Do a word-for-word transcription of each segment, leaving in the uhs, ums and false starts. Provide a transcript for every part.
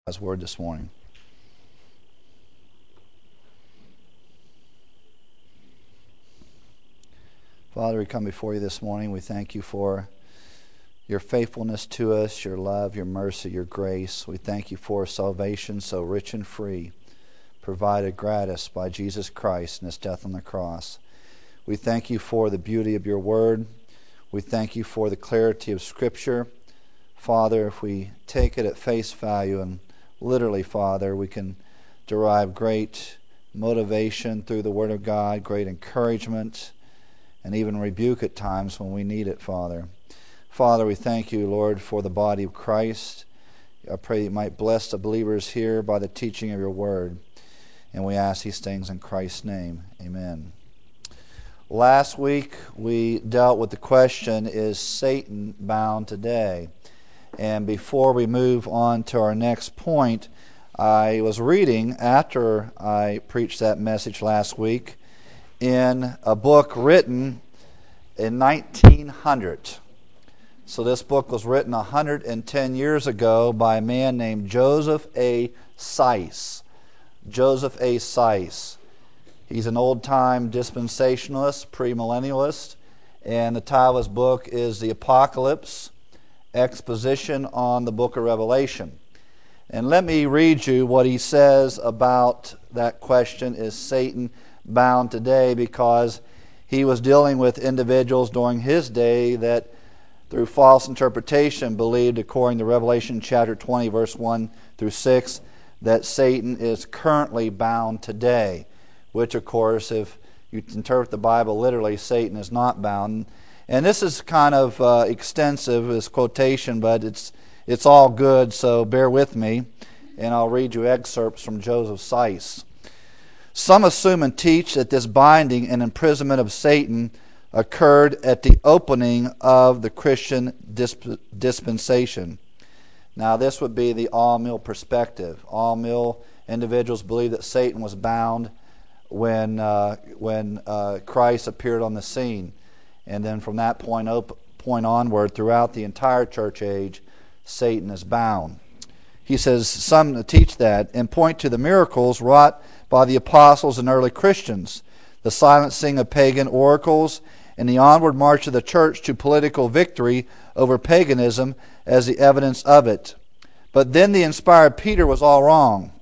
God's word this morning. Father, we come before you this morning. We thank you for your faithfulness to us, your love, your mercy, your grace. We thank you for salvation so rich and free, provided gratis by Jesus Christ and his death on the cross. We thank you for the beauty of your word. We thank you for the clarity of Scripture. Father, if we take it at face value and literally, Father, we can derive great motivation through the Word of God, great encouragement, and even rebuke at times when we need it, Father. Father, we thank you, Lord, for the body of Christ. I pray you might bless the believers here by the teaching of your Word. And we ask these things in Christ's name. Amen. Last week we dealt with the question, is Satan bound today? And before we move on to our next point, I was reading, after I preached that message last week, in a book written in nineteen hundred. So this book was written one hundred ten years ago by a man named Joseph A. Seiss. Joseph A. Seiss. He's an old-time dispensationalist, premillennialist, and the title of his book is The Apocalypse, Exposition on the Book of Revelation. And let me read you what he says about that question, is Satan bound today? Because he was dealing with individuals during his day that through false interpretation believed, according to Revelation chapter twenty, verse one through six, that Satan is currently bound today. Which, of course, if you interpret the Bible literally, Satan is not bound. And this is kind of uh, extensive, this quotation, but it's it's all good, so bear with me, and I'll read you excerpts from Joseph Seiss. Some assume and teach that this binding and imprisonment of Satan occurred at the opening of the Christian disp- dispensation. Now, this would be the all-mill perspective. All-mill individuals believe that Satan was bound when uh, when uh, Christ appeared on the scene. And then from that point op- point onward, throughout the entire church age, Satan is bound. He says some teach that and point to the miracles wrought by the apostles and early Christians, the silencing of pagan oracles, and the onward march of the church to political victory over paganism as the evidence of it. But then the inspired Peter was all wrong.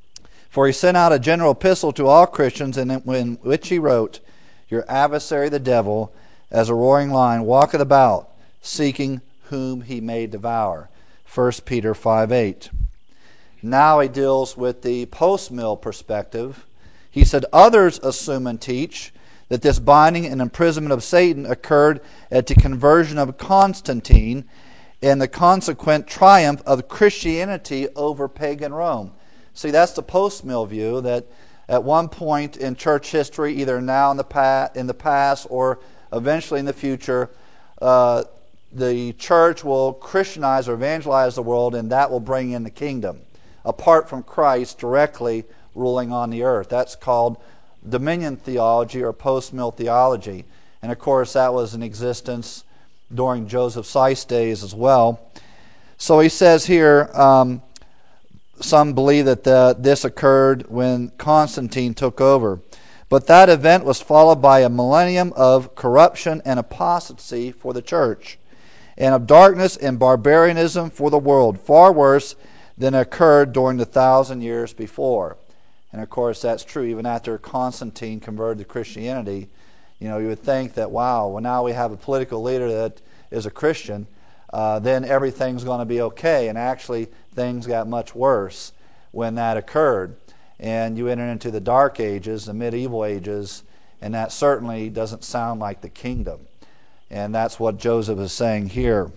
For he sent out a general epistle to all Christians, in which he wrote, "Your adversary the devil, as a roaring lion, walketh about, seeking whom he may devour." First Peter five eight. Now he deals with the post-mill perspective. He said, others assume and teach that this binding and imprisonment of Satan occurred at the conversion of Constantine and the consequent triumph of Christianity over pagan Rome. See, that's the post-mill view, that at one point in church history, either now in the past, in the past or eventually in the future, uh, the church will Christianize or evangelize the world, and that will bring in the kingdom, apart from Christ directly ruling on the earth. That's called dominion theology or post-mill theology. And of course, that was in existence during Joseph Seiss' days as well. So he says here, um, some believe that the, this occurred when Constantine took over. But that event was followed by a millennium of corruption and apostasy for the church, and of darkness and barbarianism for the world, far worse than occurred during the thousand years before. And of course, that's true. Even after Constantine converted to Christianity, you know, you would think that, wow, well, now we have a political leader that is a Christian, uh, then everything's going to be okay. And actually, things got much worse when that occurred. And you enter into the Dark Ages, the medieval ages, and that certainly doesn't sound like the kingdom. And that's what Joseph is saying here.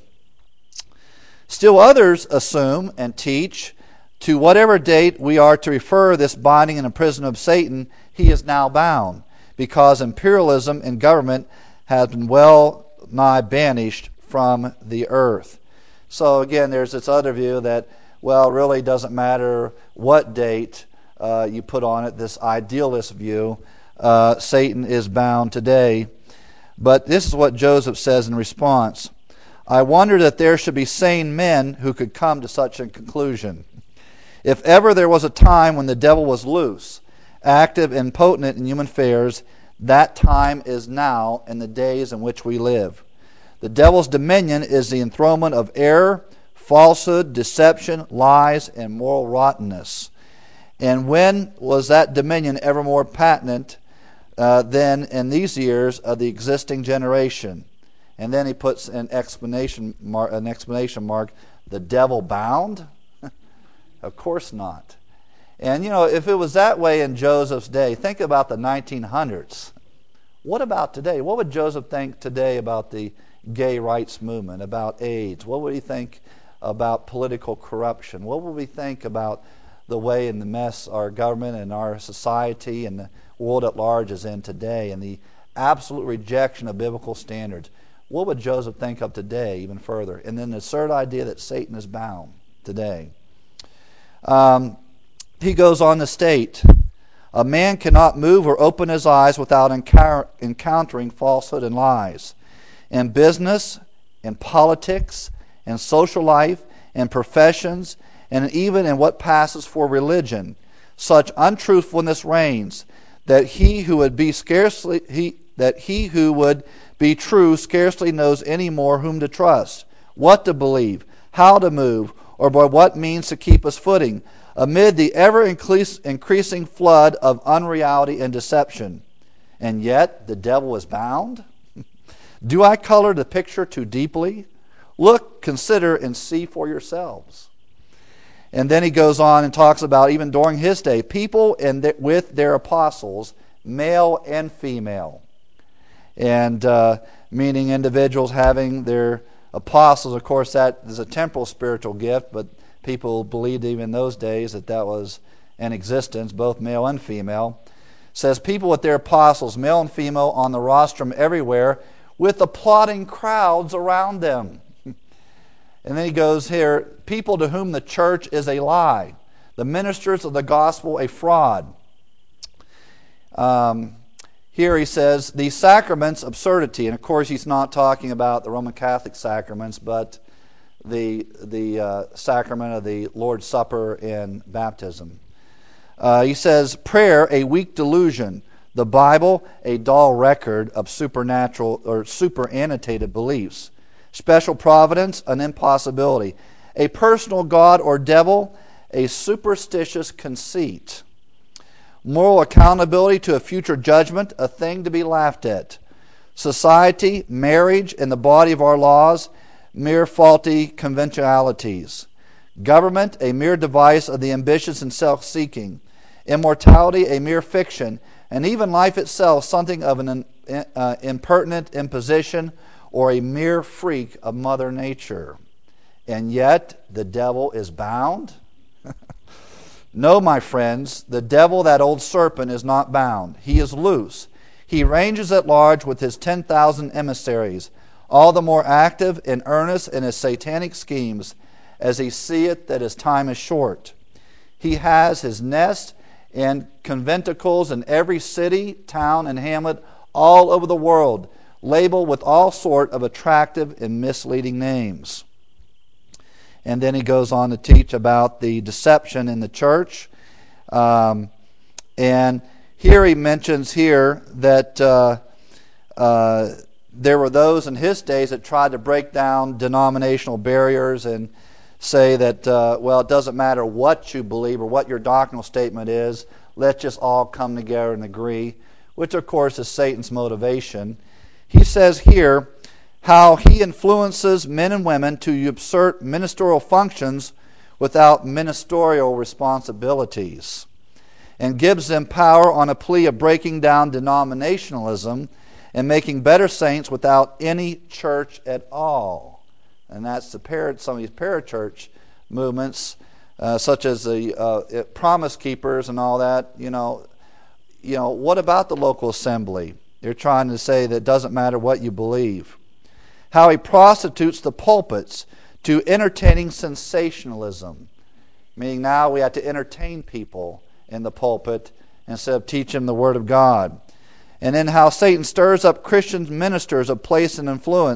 Still others assume and teach, to whatever date we are to refer this binding and imprisonment of Satan, he is now bound, because imperialism and government has been well nigh banished from the earth. So again, there's this other view that, well, it really doesn't matter what date uh, you put on it, this idealist view. Uh, Satan is bound today. But this is what Joseph says in response. I wonder that there should be sane men who could come to such a conclusion. If ever there was a time when the devil was loose, active and potent in human affairs, that time is now in the days in which we live. The devil's dominion is the enthronement of error, falsehood, deception, lies, and moral rottenness. And when was that dominion ever more patent uh, than in these years of the existing generation? And then he puts an explanation mark, an explanation mark, the devil bound? Of course not. And you know, if it was that way in Joseph's day, think about the nineteen hundreds. What about today? What would Joseph think today about the gay rights movement, about AIDS? What would he think about political corruption? What would we think about the way and the mess our government and our society and the world at large is in today, and the absolute rejection of biblical standards? What would Joseph think of today even further? And then the absurd idea that Satan is bound today. Um, he goes on to state, a man cannot move or open his eyes without encounter, encountering falsehood and lies. In business, in politics, in social life, in professions, and even in what passes for religion, such untruthfulness reigns that he who would be scarcely he that he who would be true scarcely knows any more whom to trust, what to believe, how to move, or by what means to keep his footing, amid the ever-increasing flood of unreality and deception. And yet the devil is bound? Do I color the picture too deeply? Look, consider, and see for yourselves. And then he goes on and talks about, even during his day, people and th- with their apostles, male and female. And uh, meaning individuals having their apostles. Of course, that is a temporal spiritual gift, but people believed even in those days that that was in existence, both male and female. It says, people with their apostles, male and female, on the rostrum everywhere, with applauding crowds around them. And then he goes here, people to whom the church is a lie, the ministers of the gospel a fraud. Um, here he says, these sacraments, absurdity. And of course he's not talking about the Roman Catholic sacraments, but the, the uh, sacrament of the Lord's Supper and baptism. Uh, he says, prayer, a weak delusion. The Bible, a dull record of supernatural or superannotated beliefs. Special providence, an impossibility. A personal God or devil, a superstitious conceit. Moral accountability to a future judgment, a thing to be laughed at. Society, marriage, and the body of our laws, mere faulty conventionalities. Government, a mere device of the ambitious and self-seeking. Immortality, a mere fiction. And even life itself, something of an uh, impertinent imposition or a mere freak of Mother Nature. And yet, the devil is bound? No, my friends, the devil, that old serpent, is not bound. He is loose. He ranges at large with his ten thousand emissaries, all the more active and earnest in his satanic schemes, as he seeth that his time is short. He has his nest and conventicles in every city, town, and hamlet all over the world, labeled with all sort of attractive and misleading names. And then he goes on to teach about the deception in the church. Um, and here he mentions here that uh, uh, there were those in his days that tried to break down denominational barriers and say that, uh, well, it doesn't matter what you believe or what your doctrinal statement is. Let's just all come together and agree, which, of course, is Satan's motivation. He says here how he influences men and women to usurp ministerial functions without ministerial responsibilities, and gives them power on a plea of breaking down denominationalism and making better saints without any church at all. And that's the para, some of these parachurch movements, uh, such as the uh, Promise Keepers and all that. You know, you know, what about the local assembly? They're trying to say that it doesn't matter what you believe. How he prostitutes the pulpits to entertaining sensationalism, meaning now we have to entertain people in the pulpit instead of teach them the Word of God. And then how Satan stirs up Christian ministers of place and influence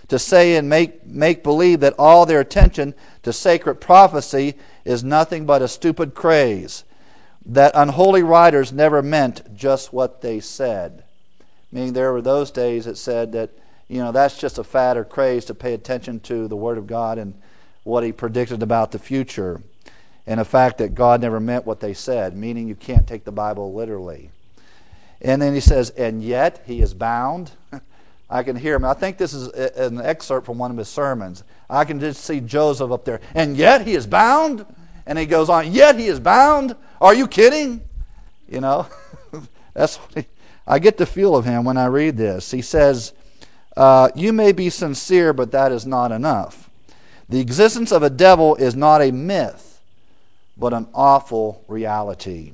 to say and make, make believe that all their attention to sacred prophecy is nothing but a stupid craze, that unholy writers never meant just what they said. Meaning there were those days that said that, you know, that's just a fad or craze to pay attention to the Word of God and what He predicted about the future. And the fact that God never meant what they said, meaning you can't take the Bible literally. And then he says, and yet He is bound. I can hear him. I think this is an excerpt from one of his sermons. I can just see Joseph up there. And yet He is bound? And he goes on, yet He is bound? Are you kidding? You know, that's what he, I get the feel of him when I read this. He says, uh, you may be sincere, but that is not enough. The existence of a devil is not a myth, but an awful reality.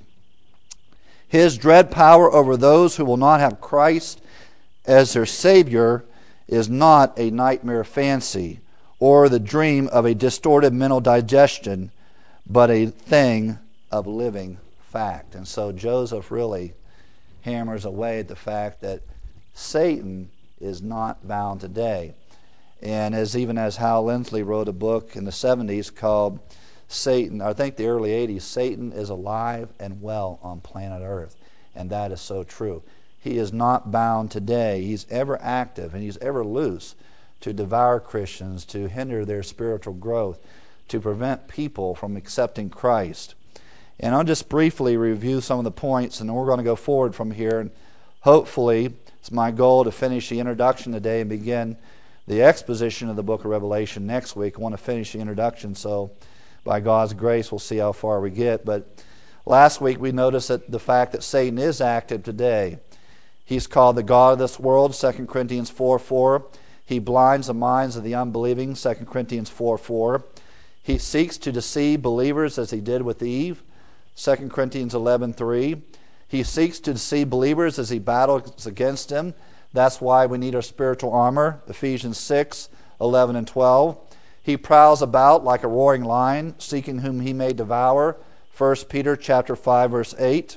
His dread power over those who will not have Christ as their Savior is not a nightmare fancy or the dream of a distorted mental digestion, but a thing of living fact. And so Joseph really hammers away at the fact that Satan is not bound today. And as even as Hal Lindsley wrote a book in the seventies called Satan, I think the early eighties, Satan is alive and well on planet Earth. And that is so true. He is not bound today. He's ever active and he's ever loose to devour Christians, to hinder their spiritual growth, to prevent people from accepting Christ. And I'll just briefly review some of the points, and then we're going to go forward from here. And hopefully, it's my goal to finish the introduction today and begin the exposition of the book of Revelation next week. I want to finish the introduction, so by God's grace, we'll see how far we get. But last week, we noticed that the fact that Satan is active today. He's called the God of this world, Second Corinthians four four. He blinds the minds of the unbelieving, Second Corinthians four four. He seeks to deceive believers as he did with Eve, Second Corinthians eleven three. He seeks to deceive believers as he battles against them. That's why we need our spiritual armor, Ephesians six eleven and twelve. He prowls about like a roaring lion, seeking whom he may devour, First Peter chapter five, verse eight.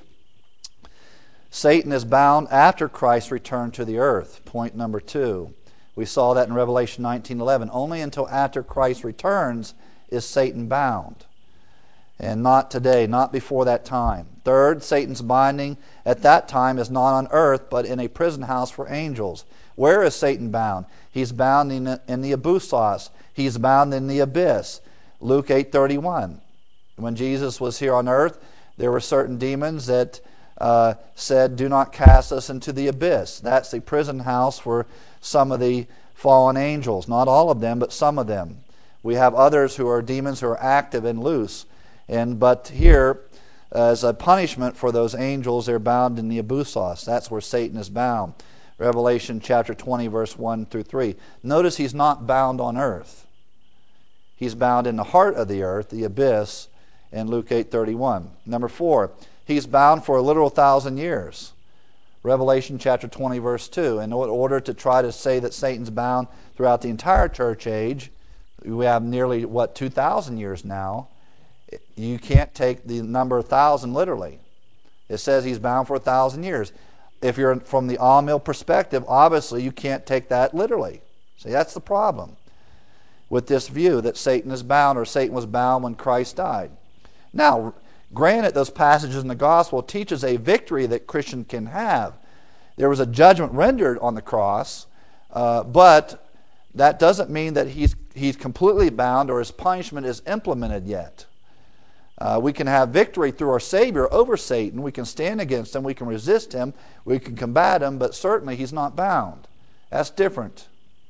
Satan is bound after Christ returned to the earth, point number two. We saw that in Revelation nineteen eleven. Only until after Christ returns is Satan bound. And not today, not before that time. Third, Satan's binding at that time is not on earth, but in a prison house for angels. Where is Satan bound? He's bound in, in the abusos. He's bound in the abyss. Luke eight thirty-one. When Jesus was here on earth, there were certain demons that uh, said, do not cast us into the abyss. That's the prison house for some of the fallen angels. Not all of them, but some of them. We have others who are demons who are active and loose. And but here, as a punishment for those angels, they're bound in the abusos. That's where Satan is bound. Revelation chapter twenty, verse one through three. Notice he's not bound on earth. He's bound in the heart of the earth, the abyss, in Luke eight thirty-one. Number four, he's bound for a literal thousand years. Revelation chapter twenty, verse two. In order to try to say that Satan's bound throughout the entire church age, we have nearly, what, two thousand years now. You can't take the number one thousand literally. It says he's bound for a thousand years. If you're from the all-mill perspective, obviously you can't take that literally. See, that's the problem with this view that Satan is bound, or Satan was bound when Christ died. Now, granted, those passages in the gospel teaches a victory that Christian can have. There was a judgment rendered on the cross, uh, but that doesn't mean that he's he's completely bound or his punishment is implemented yet. Uh, we can have victory through our Savior over Satan. We can stand against him. We can resist him. We can combat him, but certainly he's not bound. That's different.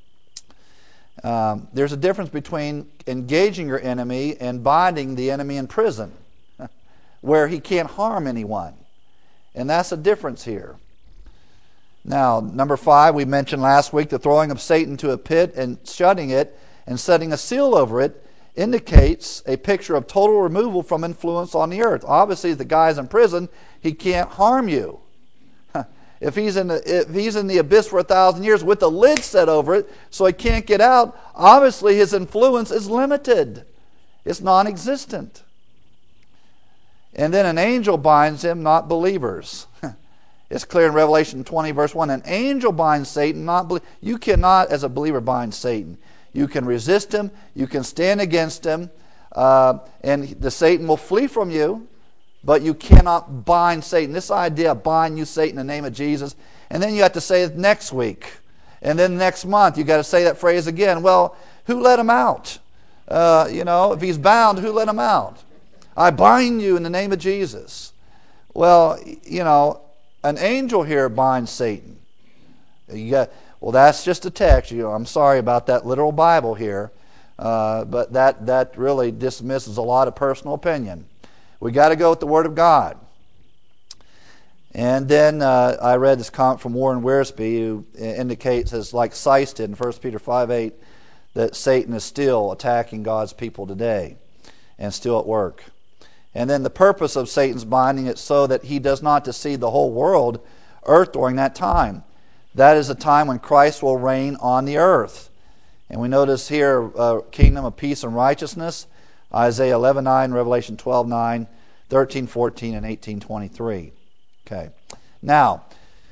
Um, there's a difference between engaging your enemy and binding the enemy in prison, where he can't harm anyone. And that's a difference here. Now, number five, we mentioned last week the throwing of Satan to a pit and shutting it and setting a seal over it indicates a picture of total removal from influence on the earth. Obviously, if the guy's in prison, he can't harm you. If he's in the, if he's in the abyss for a thousand years with the lid set over it so he can't get out, obviously his influence is limited. It's non-existent. And then an angel binds him, not believers. It's clear in Revelation twenty, verse one. An angel binds Satan. Not be- you cannot, as a believer, bind Satan. You can resist him. You can stand against him. Uh, and the Satan will flee from you. But you cannot bind Satan. This idea of bind you, Satan, in the name of Jesus. And then you have to say it next week. And then next month you got to say that phrase again. Well, who let him out? Uh, you know, if he's bound, who let him out? I bind you in the name of Jesus. Well, you know, an angel here binds Satan. You got, well, that's just a text. You know, I'm sorry about that literal Bible here. Uh, but that, that really dismisses a lot of personal opinion. We got to go with the Word of God. And then uh, I read this comment from Warren Wiersbe, who indicates, as like Seiss did in First Peter five eight, that Satan is still attacking God's people today and still at work. And then the purpose of Satan's binding is so that he does not deceive the whole world, earth, during that time. That is a time when Christ will reign on the earth. And we notice here a uh, kingdom of peace and righteousness. Isaiah eleven nine, Revelation twelve nine, thirteen fourteen, and eighteen twenty-three. Okay. Now,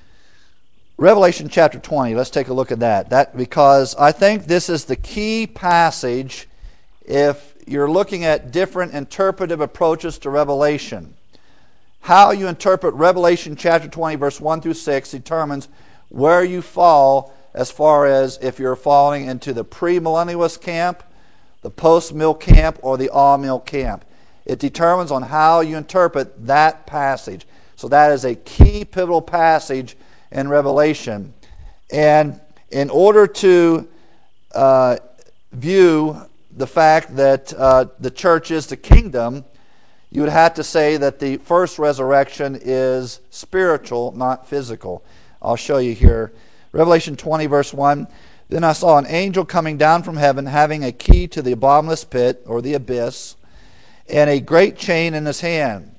Revelation chapter twenty, let's take a look at that. That because I think this is the key passage if you're looking at different interpretive approaches to Revelation. How you interpret Revelation chapter twenty, verse one through six determines where you fall as far as if you're falling into the premillennialist camp, the post-mill camp, or the all-mill camp. It determines on how you interpret that passage. So that is a key pivotal passage in Revelation. And in order to uh, view the fact that uh, the church is the kingdom, you would have to say that the first resurrection is spiritual, not physical. I'll show you here. Revelation twenty, verse one. Then I saw an angel coming down from heaven, having a key to the bottomless pit, or the abyss, and a great chain in his hand.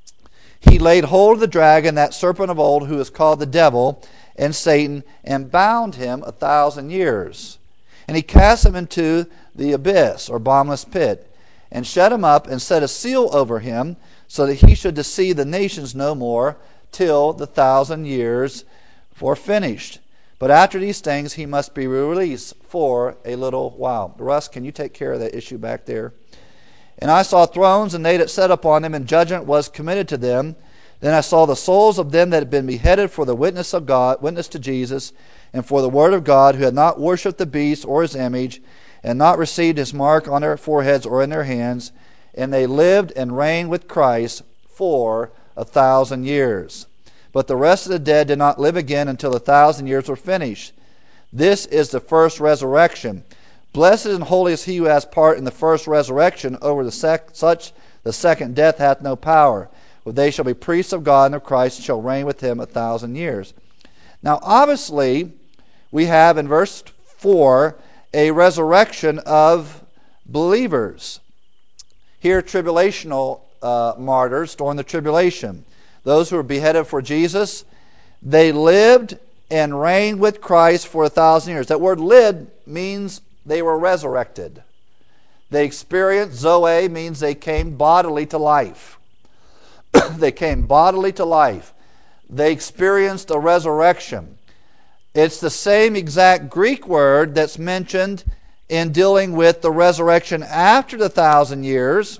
He laid hold of the dragon, that serpent of old, who is called the devil and Satan, and bound him a thousand years. And he cast him into the abyss, or bottomless pit, and shut him up, and set a seal over him, so that he should deceive the nations no more, till the thousand years were finished. But after these things he must be released for a little while. Russ, can you take care of that issue back there? And I saw thrones, and they that sat upon them, and judgment was committed to them. Then I saw the souls of them that had been beheaded for the witness of God, witness to Jesus, and for the word of God, who had not worshipped the beast or his image, and not received his mark on their foreheads or in their hands. And they lived and reigned with Christ for a thousand years. But the rest of the dead did not live again until the thousand years were finished. This is the first resurrection. Blessed and holy is he who has part in the first resurrection. Over the sec- such the second death hath no power. But they shall be priests of God and of Christ, and shall reign with him a thousand years. Now obviously, we have in verse four a resurrection of believers. Here, tribulational uh, martyrs during the tribulation. Those who were beheaded for Jesus, they lived and reigned with Christ for a thousand years. That word lived means they were resurrected. They experienced, Zoe means they came bodily to life. They came bodily to life. They experienced a resurrection. It's the same exact Greek word that's mentioned in dealing with the resurrection after the thousand years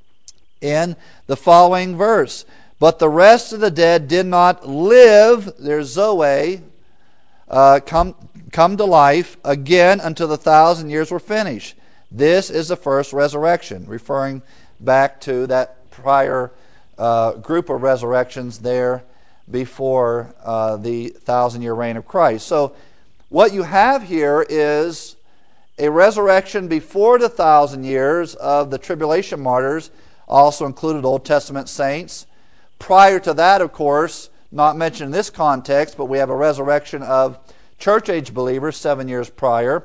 in the following verse. But the rest of the dead did not live, their Zoe, uh, come, come to life again until the thousand years were finished. This is the first resurrection, referring back to that prior uh, group of resurrections there before uh, the thousand-year reign of Christ. So what you have here is a resurrection before the thousand years of the tribulation martyrs, also included Old Testament saints. Prior to that, of course, not mentioned in this context, but we have a resurrection of church-age believers seven years prior.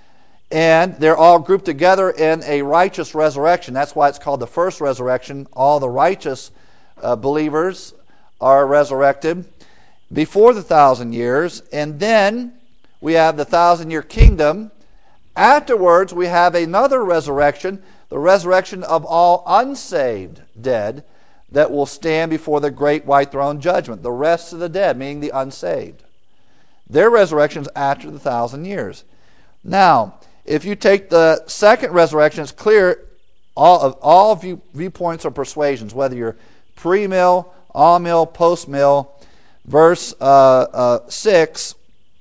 And they're all grouped together in a righteous resurrection. That's why it's called the first resurrection. All the righteous uh, believers are resurrected before the thousand years. And then we have the thousand-year kingdom. Afterwards, we have another resurrection, the resurrection of all unsaved dead. that will stand before the great white throne judgment. The rest of the dead, meaning the unsaved. Their resurrection is after the thousand years. Now, if you take the second resurrection, it's clear all of all view, viewpoints or persuasions, whether you're pre-mill, all-mill, post-mill. Verse uh, uh, six,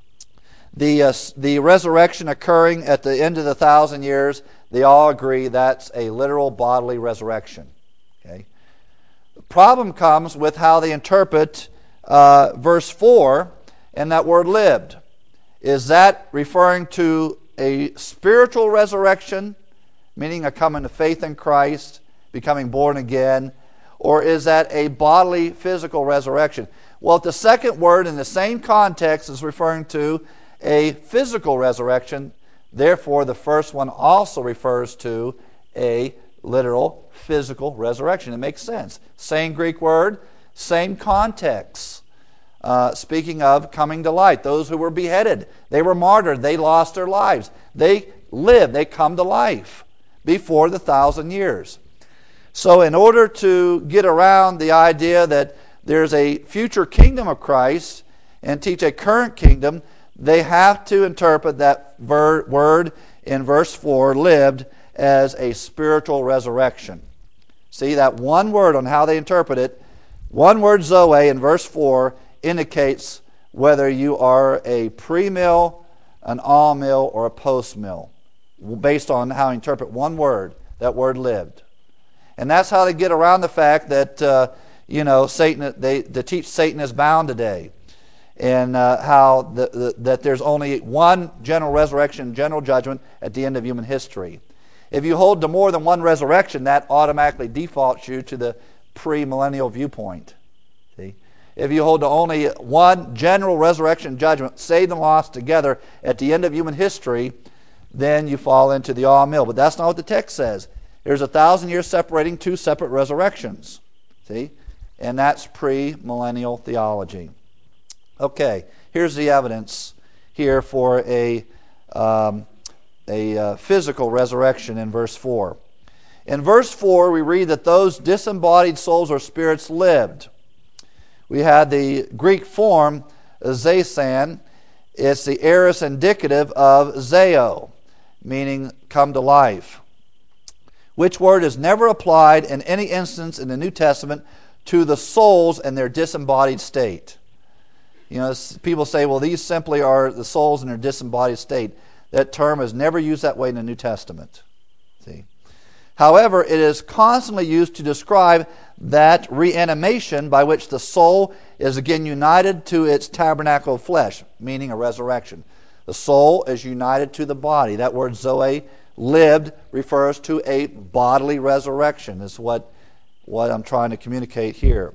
the uh, the resurrection occurring at the end of the thousand years, they all agree that's a literal bodily resurrection. Okay. The problem comes with how they interpret uh, verse four and that word lived. Is that referring to a spiritual resurrection, meaning a coming to faith in Christ, becoming born again, or is that a bodily, physical resurrection? Well, the second word in the same context is referring to a physical resurrection. Therefore, the first one also refers to a literal, physical resurrection. It makes sense. Same Greek word, same context. Uh, speaking of coming to light, those who were beheaded, they were martyred, they lost their lives. They lived, they come to life before the thousand years. So in order to get around the idea that there's a future kingdom of Christ and teach a current kingdom, they have to interpret that ver- word in verse four, lived, as a spiritual resurrection. See, that one word on how they interpret it, one word Zoe in verse four indicates whether you are a pre-mill, an all-mill, or a post-mill, based on how you interpret one word, that word lived. And that's how they get around the fact that, uh, you know, Satan, they, they teach Satan is bound today. And uh, how the, the, that there's only one general resurrection, general judgment at the end of human history. If you hold to more than one resurrection, that automatically defaults you to the pre-millennial viewpoint. See? If you hold to only one general resurrection judgment, saved and lost together at the end of human history, then you fall into the all-mill. But that's not what the text says. There's a thousand years separating two separate resurrections. See? And that's pre-millennial theology. Okay, here's the evidence here for a, um, a uh, physical resurrection in verse four. In verse four, we read that those disembodied souls or spirits lived. We had the Greek form, zesan. It's the aorist indicative of zeo, meaning come to life, which word is never applied in any instance in the New Testament to the souls and their disembodied state. You know, people say, well, these simply are the souls in their disembodied state. That term is never used that way in the New Testament. See? However, it is constantly used to describe that reanimation by which the soul is again united to its tabernacle of flesh, meaning a resurrection. The soul is united to the body. That word zoe, lived, refers to a bodily resurrection, is what, what I'm trying to communicate here.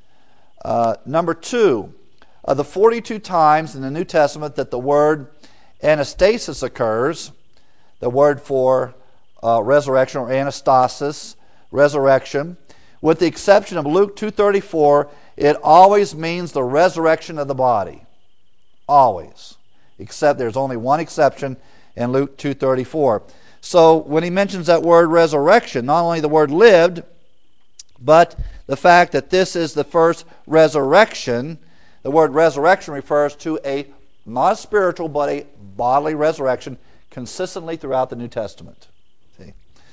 Uh, number two, of the forty-two times in the New Testament that the word anastasis occurs, the word for uh, resurrection or anastasis, resurrection, with the exception of Luke two thirty-four, it always means the resurrection of the body. Always. Except there's only one exception in Luke two thirty-four. So when he mentions that word resurrection, not only the word lived, but the fact that this is the first resurrection. The word resurrection refers to a, not a spiritual, but a bodily resurrection consistently throughout the New Testament. See?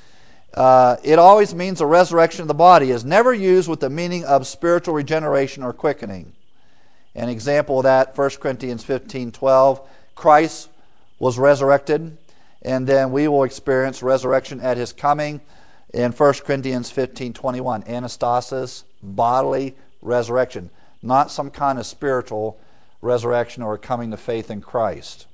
Uh, it always means a resurrection of the body. It is never used with the meaning of spiritual regeneration or quickening. An example of that, First Corinthians fifteen twelve, Christ was resurrected, and then we will experience resurrection at his coming in First Corinthians fifteen twenty-one. Anastasis, bodily resurrection. Not some kind of spiritual resurrection or coming to faith in Christ.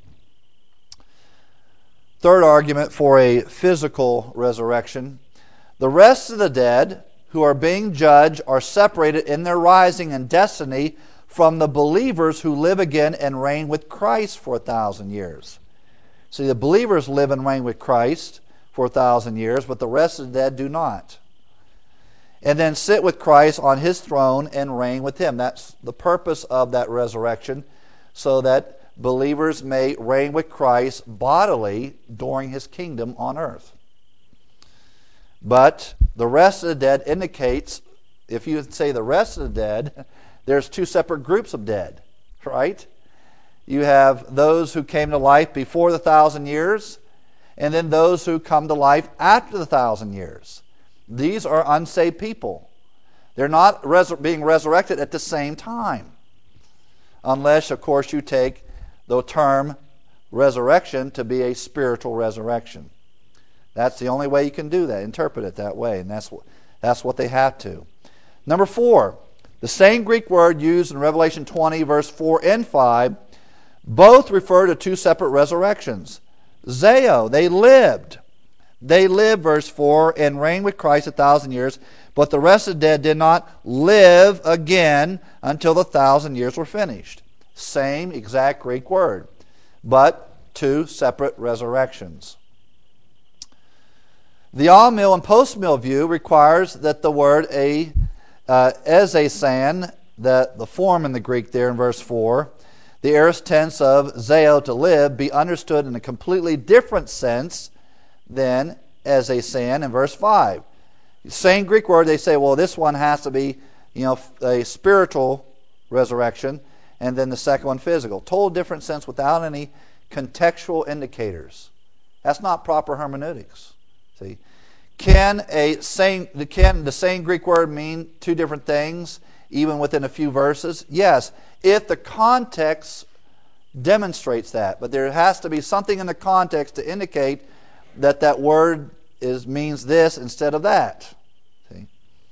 Third argument for a physical resurrection. The rest of the dead who are being judged are separated in their rising and destiny from the believers who live again and reign with Christ for a thousand years. See, the believers live and reign with Christ for a thousand years, but the rest of the dead do not. And then sit with Christ on his throne and reign with him. That's the purpose of that resurrection, so that believers may reign with Christ bodily during his kingdom on earth. But the rest of the dead indicates if you say the rest of the dead, there's two separate groups of dead, right? You have those who came to life before the thousand years, and then those who come to life after the thousand years. These are unsaved people. They're not res- being resurrected at the same time. Unless, of course, you take the term resurrection to be a spiritual resurrection. That's the only way you can do that, interpret it that way, and that's what, that's what they have to. Number four, the same Greek word used in Revelation twenty, verse four and five, both refer to two separate resurrections. Zeo, they lived. They lived, verse four, and reigned with Christ a thousand years, but the rest of the dead did not live again until the thousand years were finished. Same exact Greek word, but two separate resurrections. The all-mill and post-mill view requires that the word a, uh, ezesan, the, the form in the Greek there in verse four, the aorist tense of zeo, to live, be understood in a completely different sense than ezesan in verse five. Same Greek word, they say, well, this one has to be, you know, a spiritual resurrection, and then the second one physical. Total different sense without any contextual indicators. That's not proper hermeneutics. See, can a same can the same Greek word mean two different things even within a few verses? Yes, if the context demonstrates that. But there has to be something in the context to indicate that that word is means this instead of that. See?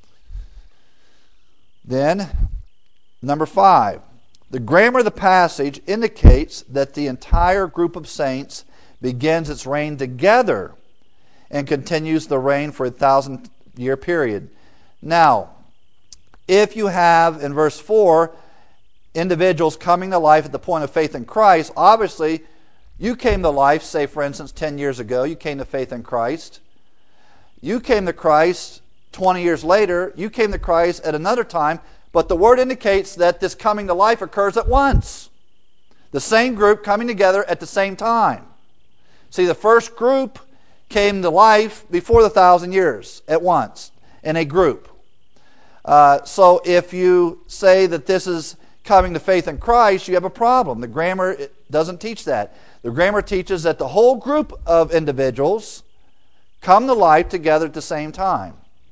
Then, number five, the grammar of the passage indicates that the entire group of saints begins its reign together and continues the reign for a thousand-year period. Now, if you have, in verse four, individuals coming to life at the point of faith in Christ, obviously, you came to life, say, for instance, ten years ago, you came to faith in Christ. You came to Christ twenty years later, you came to Christ at another time, but the word indicates that this coming to life occurs at once. The same group coming together at the same time. See, the first group came to life before the thousand years at once in a group. Uh, so if you say that this is coming to faith in Christ, you have a problem. The grammar doesn't teach that. The grammar teaches that the whole group of individuals come to life together at the same time.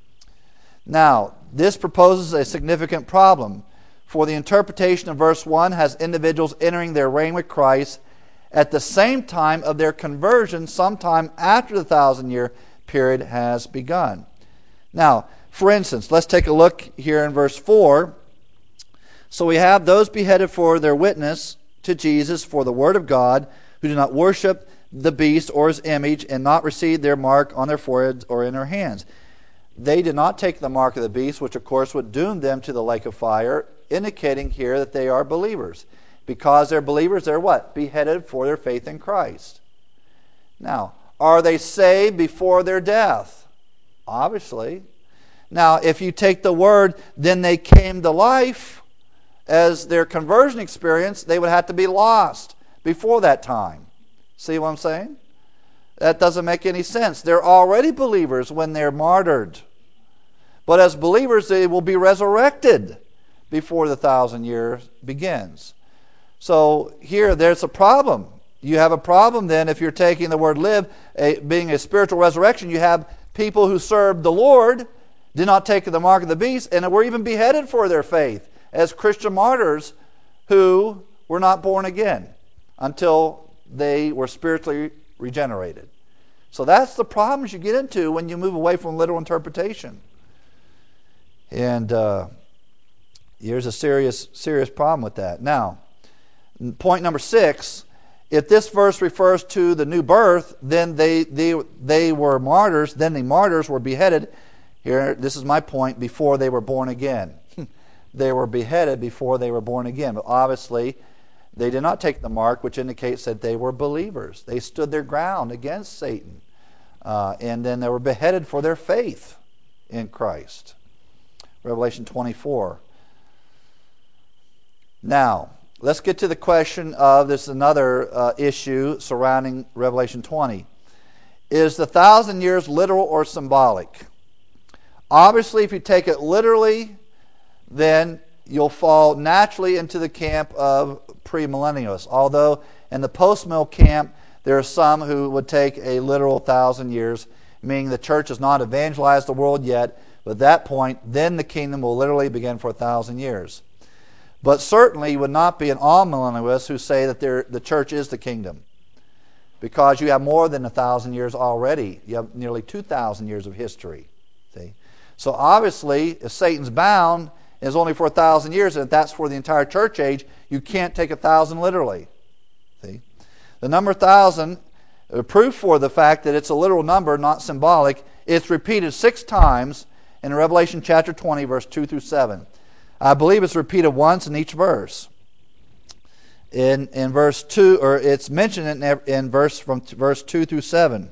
Now, this proposes a significant problem, for the interpretation of verse one has individuals entering their reign with Christ at the same time of their conversion, sometime after the thousand-year period has begun. Now, for instance, let's take a look here in verse four. So we have those beheaded for their witness to Jesus for the word of God, who do not worship the beast or his image, and not receive their mark on their foreheads or in their hands. They did not take the mark of the beast, which of course would doom them to the lake of fire, indicating here that they are believers. Because they're believers, they're what? Beheaded for their faith in Christ. Now, are they saved before their death? Obviously. Now, if you take the word, then they came to life, as their conversion experience, they would have to be lost before that time. See what I'm saying? That doesn't make any sense. They're already believers when they're martyred. But as believers, they will be resurrected before the thousand years begins. So here, there's a problem. You have a problem then if you're taking the word live, a, being a spiritual resurrection. You have people who served the Lord, did not take the mark of the beast, and were even beheaded for their faith as Christian martyrs who were not born again until they were spiritually regenerated. So that's the problems you get into when you move away from literal interpretation. And uh, here's a serious, serious problem with that. Now, point number six, if this verse refers to the new birth, then they, they, they were martyrs, then the martyrs were beheaded. Here, this is my point, before they were born again. They were beheaded before they were born again. But obviously, they did not take the mark, which indicates that they were believers. They stood their ground against Satan. Uh, and then they were beheaded for their faith in Christ. Revelation twenty-four. Now, let's get to the question of, this is another uh, issue surrounding Revelation twenty. Is the thousand years literal or symbolic? Obviously, if you take it literally, then you'll fall naturally into the camp of premillennialists. Although in the post-mill camp, there are some who would take a literal thousand years, meaning the church has not evangelized the world yet, but at that point, then the kingdom will literally begin for a thousand years. But certainly you would not be an all-millennialist who say that the church is the kingdom, because you have more than a thousand years already. You have nearly two thousand years of history. See? So obviously, if Satan's bound is only for a thousand years, and if that's for the entire church age, you can't take a thousand literally. See? The number thousand, uh, proof for the fact that it's a literal number, not symbolic, it's repeated six times in Revelation chapter twenty, verse two through seven. I believe it's repeated once in each verse. In in verse two, or it's mentioned in, in verse from verse two through seven.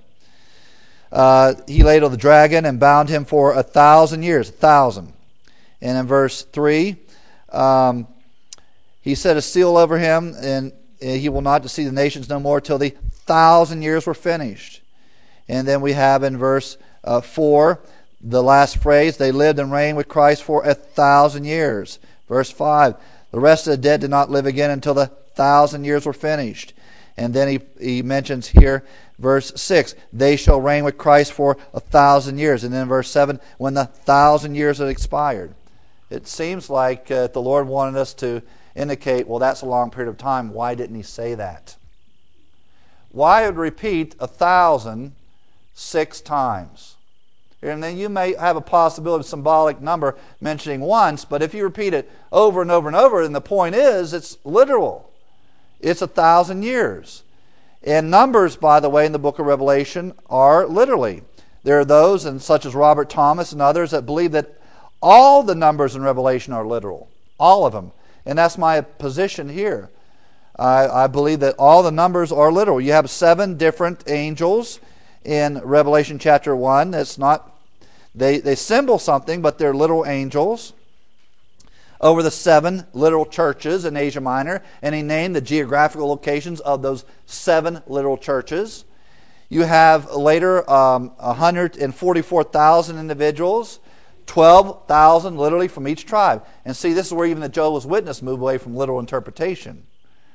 Uh, he laid on the dragon and bound him for a thousand years, a thousand. And in verse three, um, he set a seal over him, and he will not deceive the nations no more till the thousand years were finished. And then we have in verse uh, four, the last phrase, they lived and reigned with Christ for a thousand years. Verse five, the rest of the dead did not live again until the thousand years were finished. And then he, he mentions here, verse six, they shall reign with Christ for a thousand years. And then verse seven, when the thousand years had expired. It seems like uh, the Lord wanted us to indicate, well, that's a long period of time. Why didn't he say that? Why would repeat a thousand six times? And then you may have a possibility of symbolic number mentioning once, but if you repeat it over and over and over, then the point is it's literal. It's a thousand years. And numbers, by the way, in the book of Revelation are literally. There are those, and such as Robert Thomas and others, that believe that all the numbers in Revelation are literal. All of them. And that's my position here. I, I believe that all the numbers are literal. You have seven different angels in Revelation chapter one. That's not They, they symbol something, but they're literal angels over the seven literal churches in Asia Minor, and he named the geographical locations of those seven literal churches. You have later um, one hundred forty-four thousand individuals, twelve thousand literally from each tribe. And see, this is where even the Jehovah's Witness move away from literal interpretation.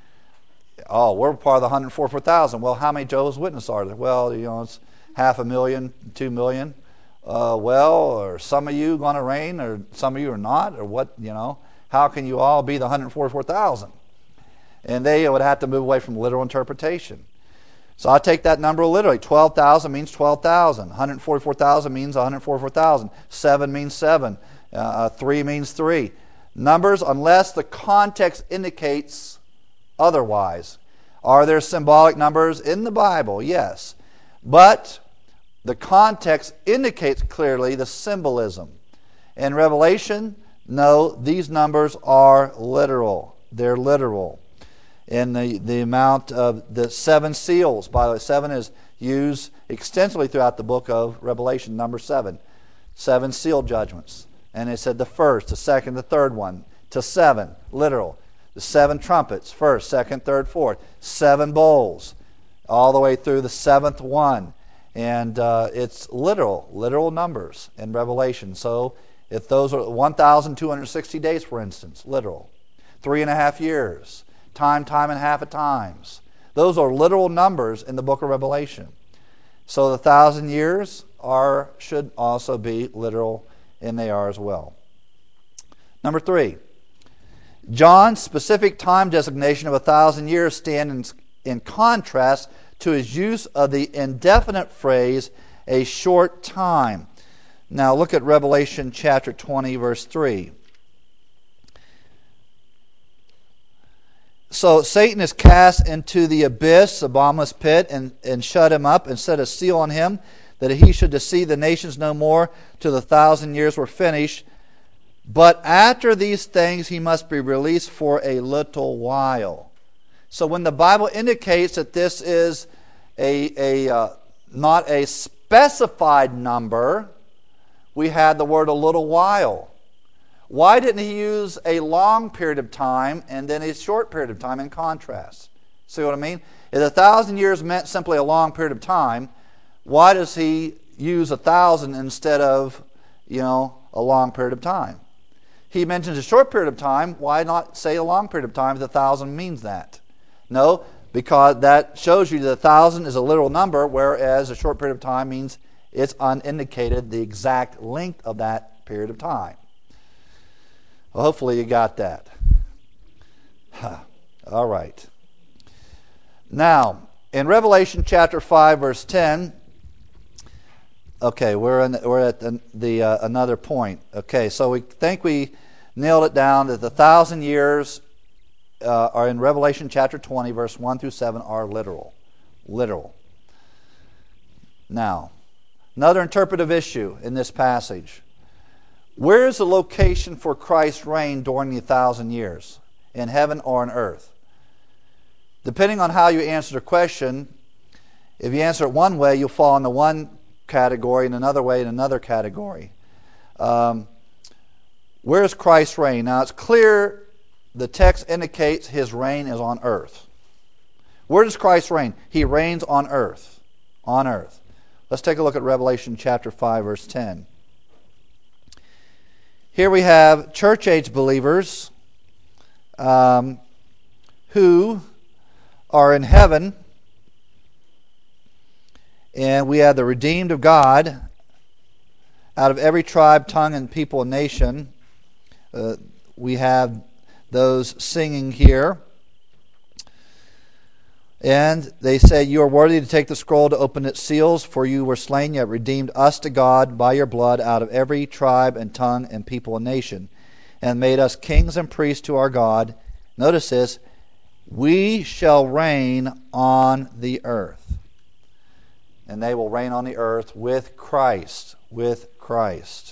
Oh, we're part of the one hundred forty-four thousand. Well, how many Jehovah's Witnesses are there? Well, you know, it's half a million, two million. Uh, well, are some of you going to reign, or some of you are not, or what, you know? How can you all be the one hundred forty-four thousand? And they would have to move away from literal interpretation. So I take that number literally. twelve thousand means twelve thousand. one hundred forty-four thousand means one hundred forty-four thousand. seven means seven. Uh, three means three. Numbers, unless the context indicates otherwise. Are there symbolic numbers in the Bible? Yes. But the context indicates clearly the symbolism. In Revelation, no, these numbers are literal. They're literal. In the, the amount of the seven seals, by the way, seven is used extensively throughout the book of Revelation, number seven. Seven seal judgments. And it said the first, the second, the third one, to seven, literal. The seven trumpets, first, second, third, fourth. Seven bowls, all the way through the seventh one. And uh, it's literal, literal numbers in Revelation. So if those are one thousand two hundred sixty days, for instance, literal. Three and a half years. Time, time and a half of times. Those are literal numbers in the book of Revelation. So the thousand years are should also be literal, and they are as well. Number three, John's specific time designation of a thousand years stands in, in contrast to his use of the indefinite phrase, a short time. Now look at Revelation chapter twenty, verse three. So Satan is cast into the abyss, the bottomless pit, and, and shut him up, and set a seal on him, that he should deceive the nations no more till the thousand years were finished. But after these things he must be released for a little while. So when the Bible indicates that this is a, a uh, not a specified number, we had the word a little while. Why didn't he use a long period of time and then a short period of time in contrast? See what I mean? If a thousand years meant simply a long period of time, why does he use a thousand instead of, you know, a long period of time. He mentions a short period of time. Why not say a long period of time if the thousand means that? No, because that shows you that a thousand is a literal number, whereas a short period of time means it's unindicated the exact length of that period of time. Well, hopefully you got that. Huh. All right. Now, in Revelation chapter five, verse ten, okay, we're in, we're at the, the uh, another point. Okay, so we think we nailed it down that the thousand years uh, are in Revelation chapter twenty, verse one through seven, are literal. Literal. Now, another interpretive issue in this passage. Where is the location for Christ's reign during the thousand years? In heaven or on earth? Depending on how you answer the question, if you answer it one way, you'll fall into one category, and another way in another category. Um, where is Christ's reign? Now, it's clear the text indicates his reign is on earth. Where does Christ reign? He reigns on earth. On earth. Let's take a look at Revelation chapter five, verse ten. Here we have church-age believers um, who are in heaven, and we have the redeemed of God out of every tribe, tongue, and people and nation. Uh, we have those singing here. And they say, "You are worthy to take the scroll to open its seals, for you were slain, you have redeemed us to God by your blood out of every tribe and tongue and people and nation, and made us kings and priests to our God." Notice this, "We shall reign on the earth." And they will reign on the earth with Christ, with Christ.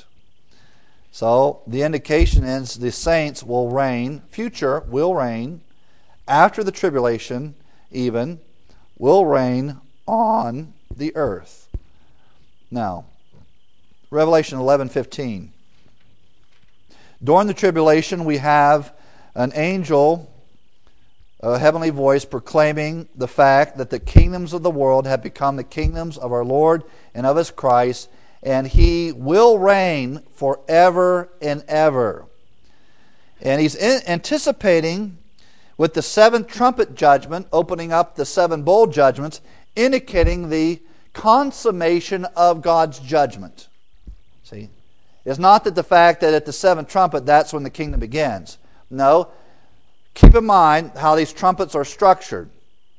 So the indication is the saints will reign, future will reign, after the tribulation even, will reign on the earth. Now, Revelation eleven fifteen. During the tribulation we have an angel, a heavenly voice proclaiming the fact that the kingdoms of the world have become the kingdoms of our Lord and of His Christ, and He will reign forever and ever. And He's in, anticipating with the seventh trumpet judgment, opening up the seven bowl judgments, indicating the consummation of God's judgment. See? It's not that the fact that at the seventh trumpet, that's when the kingdom begins. No. Keep in mind how these trumpets are structured.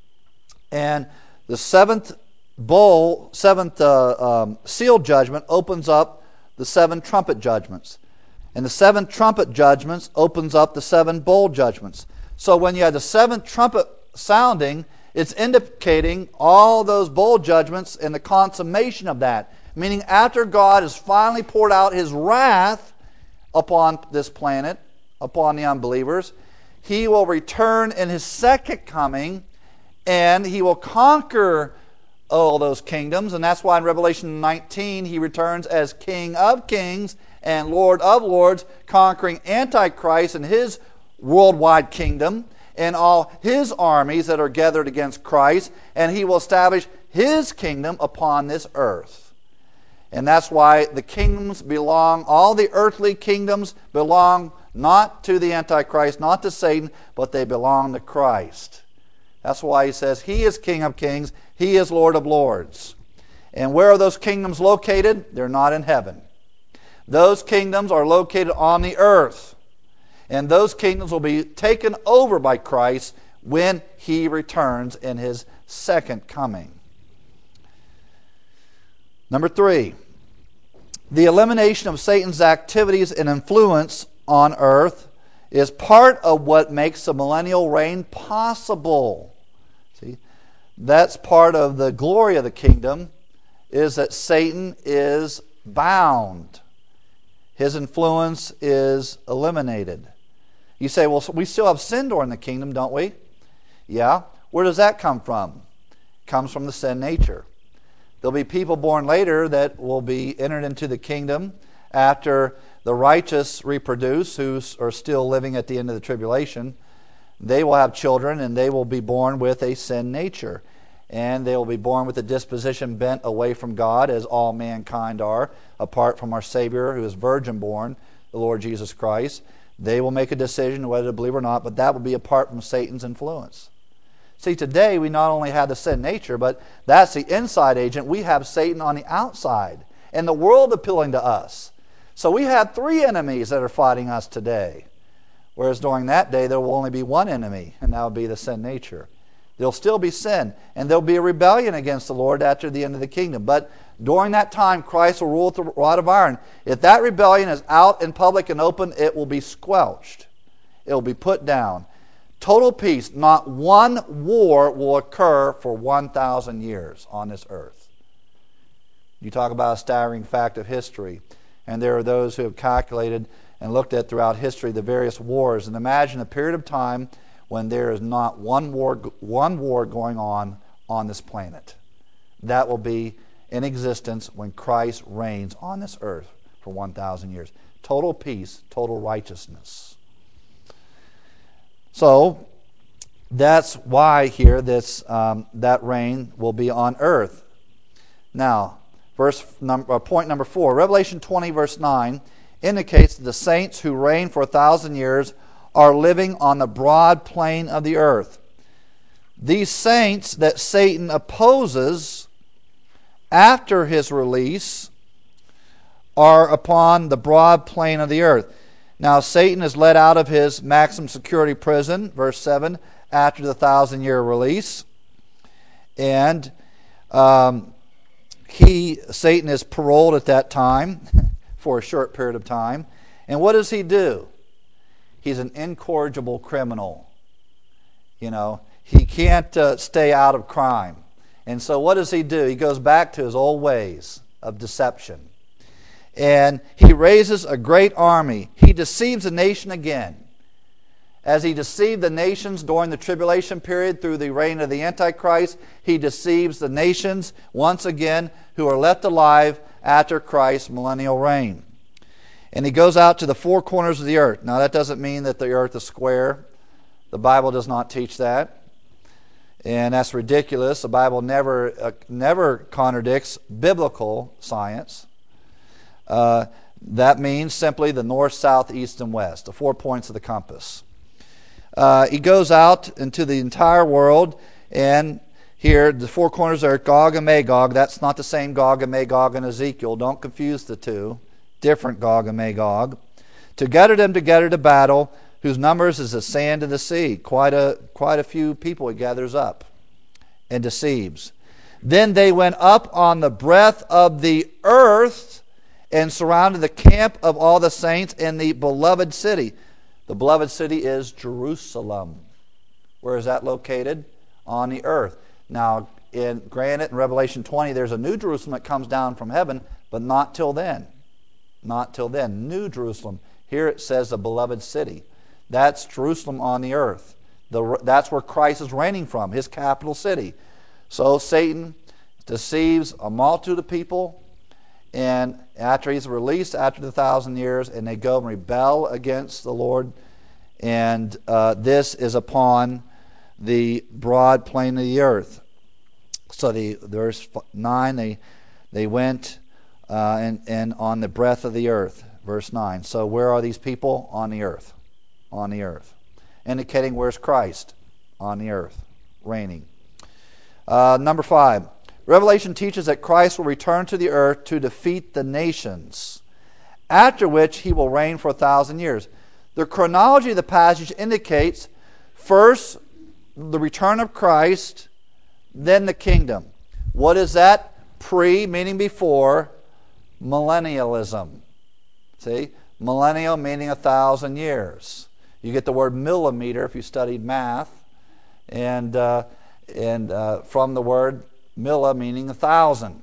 And the seventh bowl, seventh uh, um, seal judgment opens up the seven trumpet judgments. And the seven trumpet judgments opens up the seven bowl judgments. So when you have the seventh trumpet sounding, it's indicating all those bowl judgments and the consummation of that. Meaning after God has finally poured out His wrath upon this planet, upon the unbelievers, He will return in His second coming, and He will conquer all those kingdoms. And that's why in Revelation nineteen He returns as King of kings and Lord of lords, conquering Antichrist and his worldwide kingdom and all his armies that are gathered against Christ, and He will establish His kingdom upon this earth. And that's why the kingdoms belong, all the earthly kingdoms belong not to the Antichrist, not to Satan, but they belong to Christ. That's why He says He is King of kings, He is Lord of lords. And where are those kingdoms located? They're not in heaven. Those kingdoms are located on the earth. And those kingdoms will be taken over by Christ when He returns in His second coming. Number three, the elimination of Satan's activities and influence on earth is part of what makes the millennial reign possible. See, that's part of the glory of the kingdom, is that Satan is bound. His influence is eliminated. You say, well, we still have sin during the kingdom, don't we? Yeah. Where does that come from? It comes from the sin nature. There'll be people born later that will be entered into the kingdom after the righteous reproduce, who are still living at the end of the tribulation. They will have children, and they will be born with a sin nature. and they will be born with a disposition bent away from God, as all mankind are, apart from our Savior, who is virgin-born, the Lord Jesus Christ. They will make a decision whether to believe or not, but that will be apart from Satan's influence. See, today we not only have the sin nature, but that's the inside agent. We have Satan on the outside, and the world appealing to us. So we have three enemies that are fighting us today. Whereas during that day, there will only be one enemy, and that will be the sin nature. There'll still be sin, and there'll be a rebellion against the Lord after the end of the kingdom. But during that time, Christ will rule with the rod of iron. If that rebellion is out in public and open, it will be squelched. It will be put down. Total peace. Not one war will occur for one thousand years on this earth. You talk about a staggering fact of history, and there are those who have calculated and looked at throughout history the various wars, and imagine a period of time when there is not one war, one war going on on this planet. That will be in existence when Christ reigns on this earth for one thousand years. Total peace, total righteousness. So that's why here this um, that reign will be on earth. Now, verse number, uh, point number four, Revelation twenty, verse nine, indicates that the saints who reign for a thousand years are living on the broad plain of the earth. These saints that Satan opposes after his release are upon the broad plain of the earth. Now Satan is let out of his maximum security prison, verse seven, after the thousand year release. And um, he, Satan is paroled at that time for a short period of time. And what does he do? He's an incorrigible criminal. You know, he can't uh, stay out of crime. And so what does he do? He goes back to his old ways of deception. And he raises a great army. He deceives the nation again. As he deceived the nations during the tribulation period through the reign of the Antichrist, he deceives the nations once again who are left alive after Christ's millennial reign. And he goes out to the four corners of the earth. Now that doesn't mean that the earth is square. The Bible does not teach that. And that's ridiculous. The Bible never, uh, never contradicts biblical science. Uh, that means simply the north, south, east, and west, the four points of the compass. Uh, he goes out into the entire world, and here the four corners are Gog and Magog. That's not the same Gog and Magog in Ezekiel. Don't confuse the two. Different Gog and Magog. To gather them together to battle, whose numbers is the sand of the sea. Quite a, quite a few people he gathers up and deceives. Then they went up on the breadth of the earth and surrounded the camp of all the saints in the beloved city. The beloved city is Jerusalem. Where is that located? On the earth. Now, in, granted, in Revelation twenty, there's a new Jerusalem that comes down from heaven, but not till then. Not till then. New Jerusalem. Here it says the beloved city. That's Jerusalem on the earth. The, that's where Christ is reigning from, his capital city. So Satan deceives a multitude of people, and after he's released after the thousand years, and they go and rebel against the Lord, and uh, this is upon the broad plain of the earth. So the verse nine, they they went uh, and and on the breadth of the earth. Verse nine. So where are these people? On the earth, on the earth, indicating where's Christ? On the earth, reigning. Uh, number five. Revelation teaches that Christ will return to the earth to defeat the nations, after which he will reign for a thousand years. The chronology of the passage indicates first the return of Christ, then the kingdom. What is that? Pre, meaning before, millennialism. See? Millennial meaning a thousand years. You get the word millimeter if you studied math, and, uh, and uh, from the word milla meaning a thousand.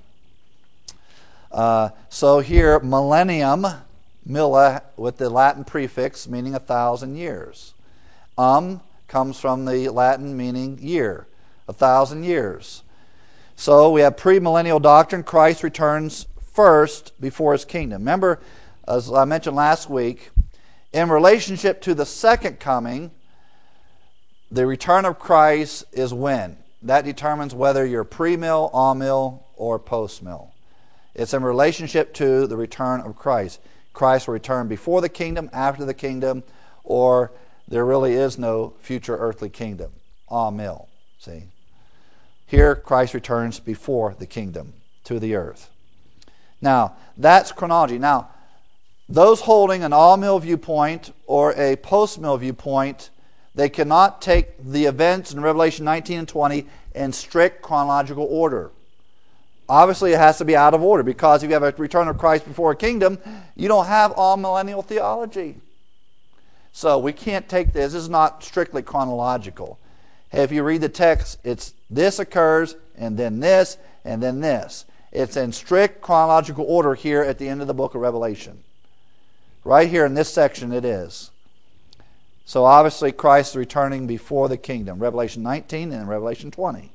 Uh, so here, millennium, milla, with the Latin prefix meaning a thousand years. Um comes from the Latin meaning year, a thousand years. So we have premillennial doctrine. Christ returns first before his kingdom. Remember, as I mentioned last week, in relationship to the second coming, the return of Christ is when? that determines whether you're pre-mill, all-mill, or post-mill. It's in relationship to the return of Christ. Christ will return before the kingdom, after the kingdom, or there really is no future earthly kingdom. All-mill, see? Here, Christ returns before the kingdom to the earth. Now, that's chronology. Now, those holding an all-mill viewpoint or a post-mill viewpoint, they cannot take the events in Revelation nineteen and twenty in strict chronological order. Obviously, it has to be out of order, because if you have a return of Christ before a kingdom, you don't have all millennial theology. So we can't take this. This is not strictly chronological. If you read the text, it's this occurs, and then this, and then this. It's in strict chronological order here at the end of the book of Revelation. Right here in this section it is. So obviously Christ is returning before the kingdom. Revelation nineteen and Revelation twenty.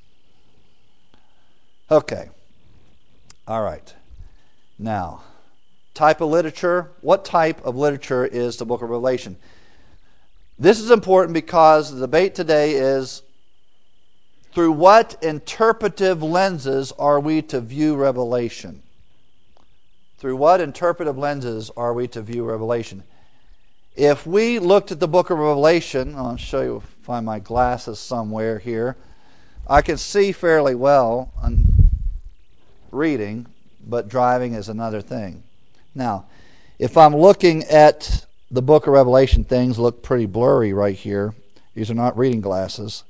Okay. All right. Now, type of literature. What type of literature is the book of Revelation? This is important because the debate today is, through what interpretive lenses are we to view Revelation? Through what interpretive lenses are we to view Revelation? If we looked at the book of Revelation, I'll show you, find my glasses somewhere here. I can see fairly well on reading, but driving is another thing. Now, if I'm looking at the book of Revelation, things look pretty blurry right here. These are not reading glasses.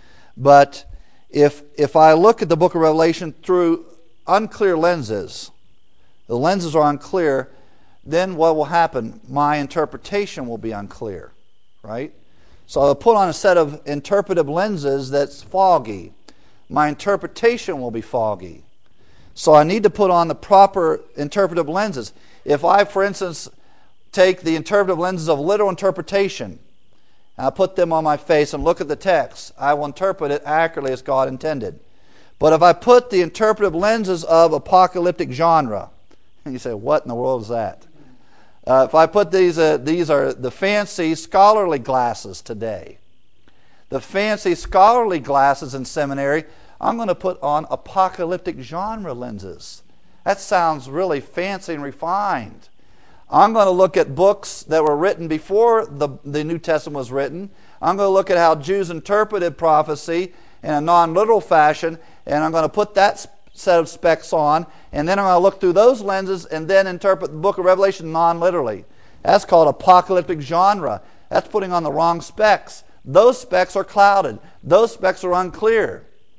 But if if I look at the book of Revelation through unclear lenses, the lenses are unclear, then what will happen? My interpretation will be unclear, right? So I'll put on a set of interpretive lenses that's foggy. My interpretation will be foggy. So I need to put on the proper interpretive lenses. If I, for instance, take the interpretive lenses of literal interpretation, and I put them on my face and look at the text, I will interpret it accurately as God intended. But if I put the interpretive lenses of apocalyptic genre, and you say, what in the world is that? Uh, if I put these, uh, these are the fancy scholarly glasses today. The fancy scholarly glasses in seminary, I'm going to put on apocalyptic genre lenses. That sounds really fancy and refined. I'm going to look at books that were written before the, the New Testament was written. I'm going to look at how Jews interpreted prophecy in a non-literal fashion, and I'm going to put that set of specs on, and then I'm going to look through those lenses and then interpret the book of Revelation non-literally. That's called apocalyptic genre. That's putting on the wrong specs. Those specs are clouded. Those specs are unclear.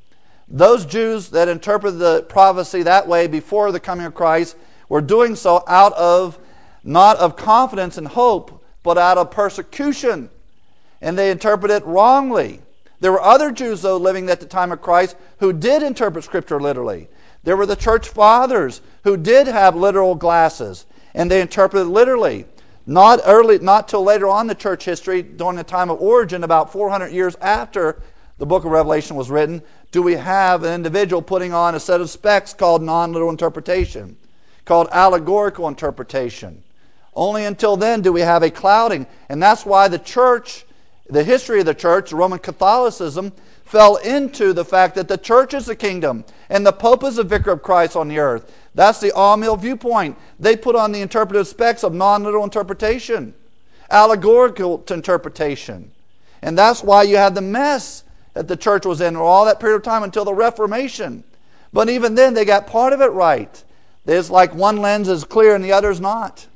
Those Jews that interpreted the prophecy that way before the coming of Christ were doing so out of, not of confidence and hope, but out of persecution. And they interpreted it wrongly. There were other Jews, though, living at the time of Christ who did interpret Scripture literally. There were the church fathers who did have literal glasses, and they interpreted literally. Not early, not till later on in the church history, during the time of Origen, about four hundred years after the book of Revelation was written, do we have an individual putting on a set of specs called non-literal interpretation, called allegorical interpretation. Only until then do we have a clouding. And that's why the church, the history of the church, Roman Catholicism, fell into the fact that the church is the kingdom and the Pope is the vicar of Christ on the earth. That's the all-mill viewpoint. They put on the interpretive specs of non-literal interpretation, allegorical interpretation. And that's why you have the mess that the church was in all that period of time until the Reformation. But even then, they got part of it right. There's like one lens is clear and the other's not.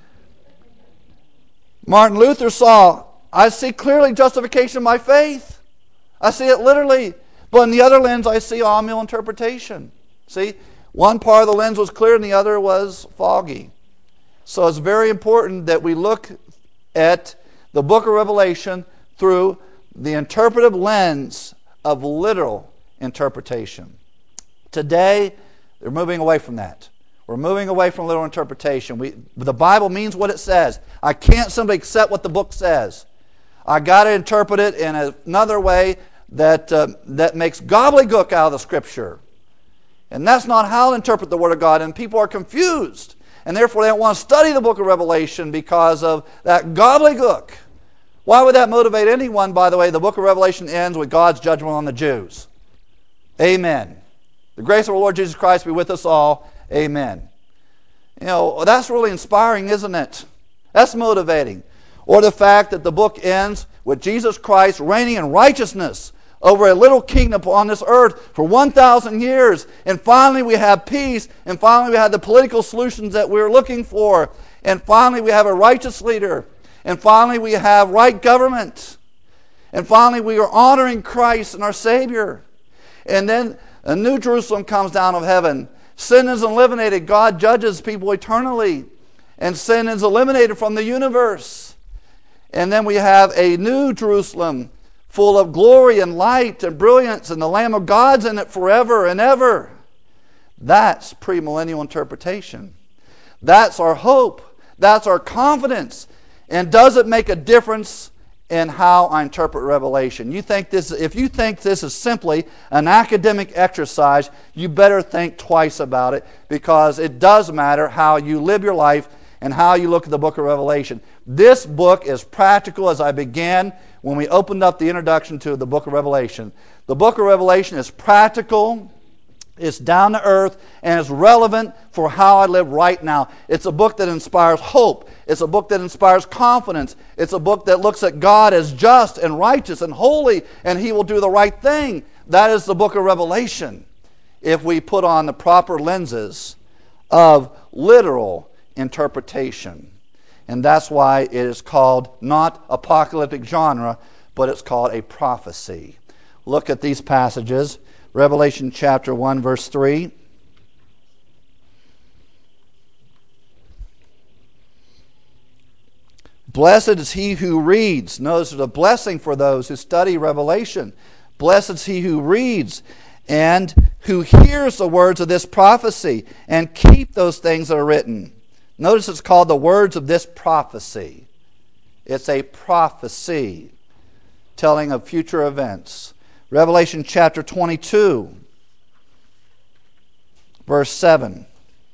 Martin Luther saw, I see clearly justification of my faith. I see it literally. But in the other lens, I see all-mill interpretation. See, one part of the lens was clear and the other was foggy. So it's very important that we look at the book of Revelation through the interpretive lens of literal interpretation. Today, they're moving away from that. We're moving away from literal interpretation. We, the Bible means what it says. I can't simply accept what the book says. I got to interpret it in another way that uh, that makes gobbledygook out of the Scripture. And that's not how to interpret the Word of God. And people are confused. And therefore they don't want to study the book of Revelation because of that gobbledygook. Why would that motivate anyone, by the way? The book of Revelation ends with God's judgment on the Jews. Amen. The grace of our Lord Jesus Christ be with us all. Amen. You know, that's really inspiring, isn't it? That's motivating. Or the fact that the book ends with Jesus Christ reigning in righteousness over a little kingdom on this earth for one thousand years. And finally we have peace. And finally we have the political solutions that we're looking for. And finally we have a righteous leader. And finally we have right government. And finally we are honoring Christ and our Savior. And then a new Jerusalem comes down of heaven. Sin is eliminated. God judges people eternally. And sin is eliminated from the universe. And then we have a new Jerusalem full of glory and light and brilliance, and the Lamb of God's in it forever and ever. That's premillennial interpretation. That's our hope. That's our confidence. And does it make a difference in how I interpret Revelation? You think this? If you think this is simply an academic exercise, you better think twice about it, because it does matter how you live your life and how you look at the book of Revelation. This book is practical, as I began when we opened up the introduction to the book of Revelation. The book of Revelation is practical, it's down to earth, and it's relevant for how I live right now. It's a book that inspires hope. It's a book that inspires confidence. It's a book that looks at God as just and righteous and holy, and He will do the right thing. That is the book of Revelation, if we put on the proper lenses of literal interpretation. And that's why it is called not apocalyptic genre, but it's called a prophecy. Look at these passages. Revelation chapter one, verse three. Blessed is he who reads. Notice there's a blessing for those who study Revelation. Blessed is he who reads and who hears the words of this prophecy and keep those things that are written. Notice it's called the words of this prophecy. It's a prophecy telling of future events. Revelation chapter twenty-two, verse seven.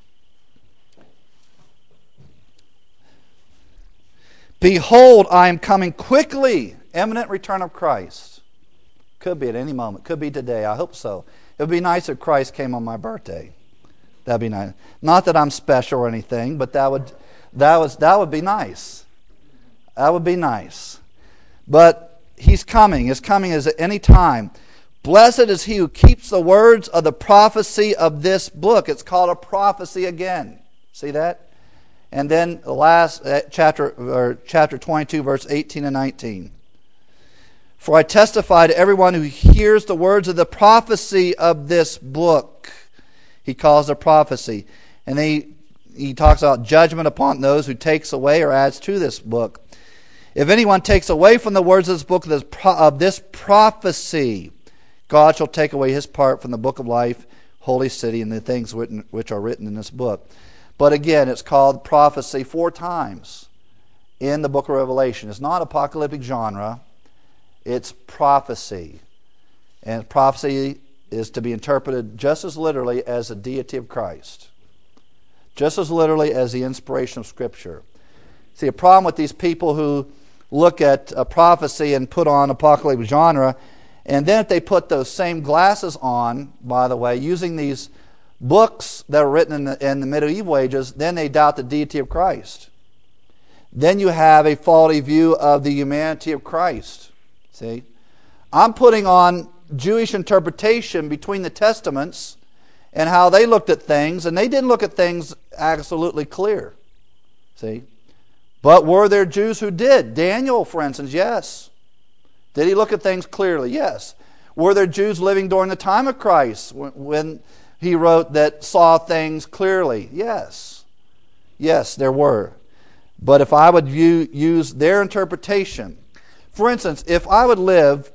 Behold, I am coming quickly. Imminent return of Christ. Could be at any moment. Could be today. I hope so. It would be nice if Christ came on my birthday. That'd be nice. Not that I'm special or anything, but that would that was that would be nice. That would be nice. But He's coming. His coming is at any time. Blessed is he who keeps the words of the prophecy of this book. It's called a prophecy again. See that? And then the last uh, chapter, or chapter twenty-two, verse eighteen and nineteen. For I testify to everyone who hears the words of the prophecy of this book. He calls it a prophecy. And then he, he talks about judgment upon those who takes away or adds to this book. If anyone takes away from the words of this book of this prophecy, God shall take away his part from the book of life, holy city, and the things written, which are written in this book. But again, it's called prophecy four times in the book of Revelation. It's not apocalyptic genre. It's prophecy. And prophecy is to be interpreted just as literally as the deity of Christ. Just as literally as the inspiration of Scripture. See, a problem with these people who look at a prophecy and put on apocalyptic genre, and then if they put those same glasses on, by the way, using these books that are written in the, in the medieval ages, then they doubt the deity of Christ. Then you have a faulty view of the humanity of Christ. See? I'm putting on Jewish interpretation between the Testaments and how they looked at things, and they didn't look at things absolutely clear. See? But were there Jews who did? Daniel, for instance, yes. Did he look at things clearly? Yes. Were there Jews living during the time of Christ when he wrote that saw things clearly? Yes. Yes, there were. But if I would view, use their interpretation, for instance, if I would live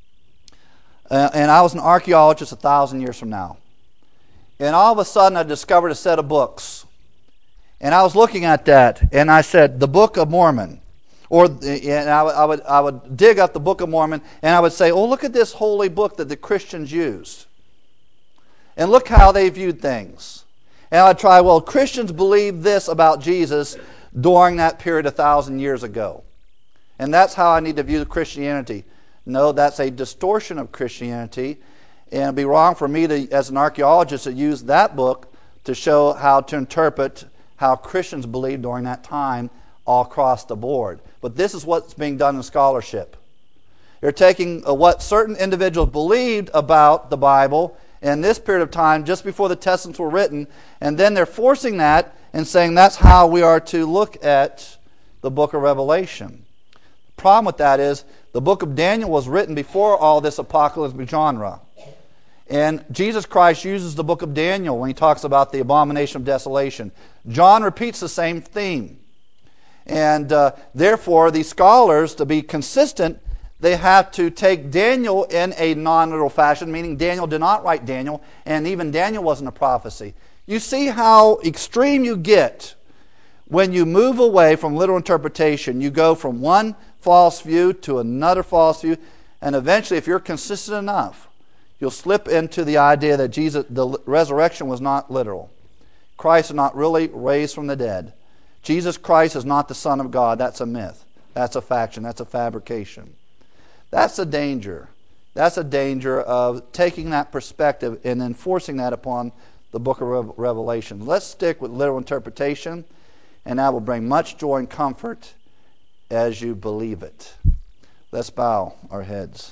uh, and I was an archaeologist a thousand years from now, and all of a sudden I discovered a set of books, and I was looking at that, and I said, the Book of Mormon. Or and I would, I would I would dig up the Book of Mormon, and I would say, oh, look at this holy book that the Christians used. And look how they viewed things. And I would try, well, Christians believed this about Jesus during that period a thousand years ago. And that's how I need to view Christianity. No, that's a distortion of Christianity. And it'd be wrong for me to, as an archaeologist, to use that book to show how to interpret how Christians believed during that time all across the board. But this is what's being done in scholarship. You're taking what certain individuals believed about the Bible in this period of time, just before the Testaments were written, and then they're forcing that and saying that's how we are to look at the book of Revelation. The problem with that is the book of Daniel was written before all this apocalyptic genre. And Jesus Christ uses the book of Daniel when he talks about the abomination of desolation. John repeats the same theme. And uh, therefore, these scholars, to be consistent, they have to take Daniel in a non-literal fashion, meaning Daniel did not write Daniel, and even Daniel wasn't a prophecy. You see how extreme you get when you move away from literal interpretation. You go from one false view to another false view, and eventually, if you're consistent enough, you'll slip into the idea that Jesus, the resurrection was not literal. Christ is not really raised from the dead. Jesus Christ is not the Son of God. That's a myth. That's a faction. That's a fabrication. That's a danger. That's a danger of taking that perspective and enforcing that upon the book of Revelation. Let's stick with literal interpretation, and that will bring much joy and comfort as you believe it. Let's bow our heads.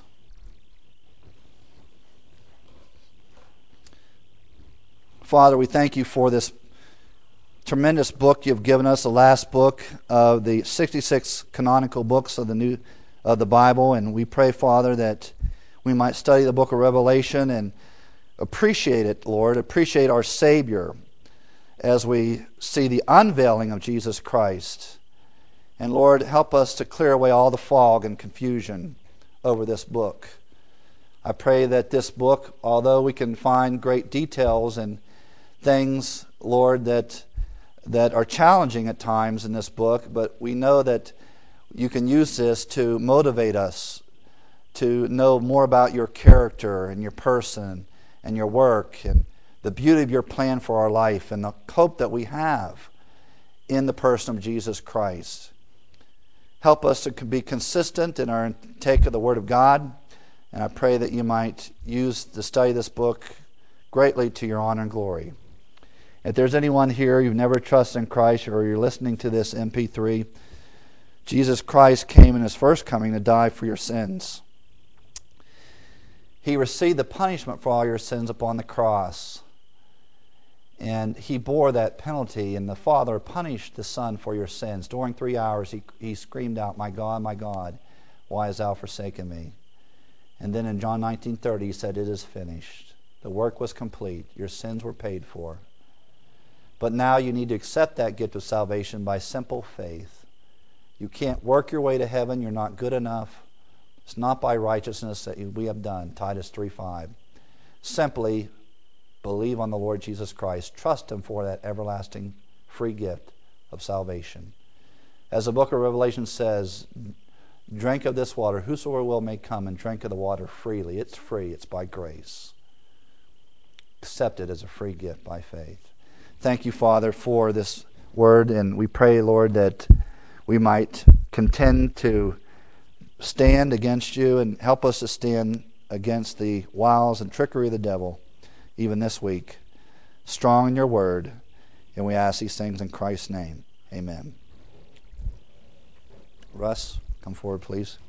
Father, we thank you for this tremendous book you've given us, the last book of the sixty-six canonical books of the New of the Bible, and we pray, Father, that we might study the book of Revelation and appreciate it, Lord, appreciate our Savior as we see the unveiling of Jesus Christ. And Lord, help us to clear away all the fog and confusion over this book. I pray that this book, although we can find great details and things, Lord, that that are challenging at times in this book, but we know that you can use this to motivate us to know more about your character and your person and your work and the beauty of your plan for our life and the hope that we have in the person of Jesus Christ. Help us to be consistent in our intake of the Word of God, and I pray that you might use the study of this book greatly to your honor and glory. If there's anyone here you've never trusted in Christ, or you're listening to this M P three, Jesus Christ came in his first coming to die for your sins. He received the punishment for all your sins upon the cross. And he bore that penalty, and the Father punished the Son for your sins. During three hours he, he screamed out, "My God, my God, why hast thou forsaken me?" And then in John nineteen thirty he said, "It is finished." The work was complete. Your sins were paid for. But now you need to accept that gift of salvation by simple faith. You can't work your way to heaven. You're not good enough. It's not by righteousness that we have done, Titus three five. Simply believe on the Lord Jesus Christ. Trust him for that everlasting free gift of salvation. As the book of Revelation says, drink of this water. Whosoever will may come and drink of the water freely. It's free. It's by grace. Accept it as a free gift by faith. Thank you, Father, for this word, and we pray, Lord, that we might contend to stand against you and help us to stand against the wiles and trickery of the devil, even this week. Strong in your word, and we ask these things in Christ's name. Amen. Russ, come forward, please.